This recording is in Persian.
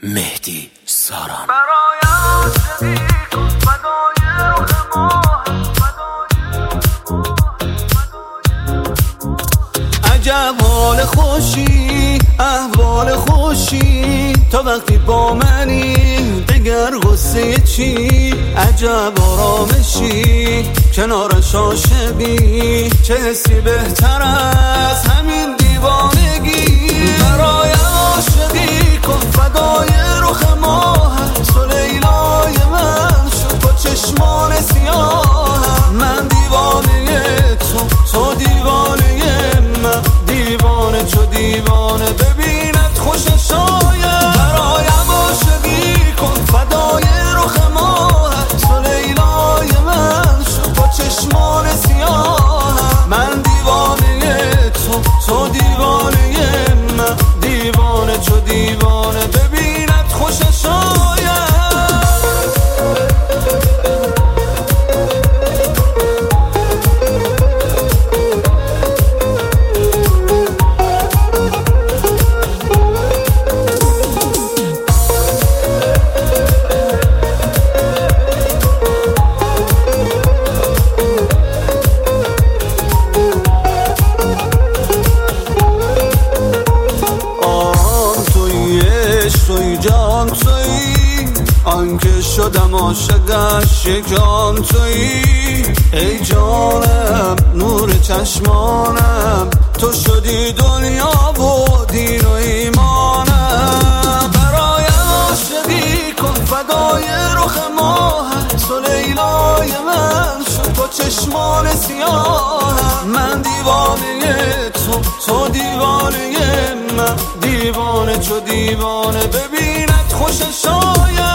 مهدی ساران. برای عاشقی کن فدای روح ماهم، عجب حال خوشی، احوال خوشی، تا وقتی با منی دگر غصه چی؟ عجب آرامشی کنارش عاشقی، چه حسی بهتر از همین دیوانگی. برای عاشقی کن فدای رخ ماهم، تو لیلای من شد با چشمان سیاهم. من دیوانه تو دیوانه من، دیوانه چو دیوانه ببیند خوشش آید. برایم عاشقی کن فدای رخ ماهم، تو لیلای من شد با چشمان سیاهم. من دیوانه تو دیوانه من، دیوانه چو دیوانه ببیند خوشش آید. توی جان توی آنکه شدم عاشقش، یکان توی ای جانم نور چشمانم، تو شدی دنیا و دین و ایمانم. برای عاشقی کن فدای رخ ماهم، تو لیلای من شد با چشمان سیاهم. من دیوانه تو دیوانه من، دیوانه چو دیوانه ببیند خوشش آید.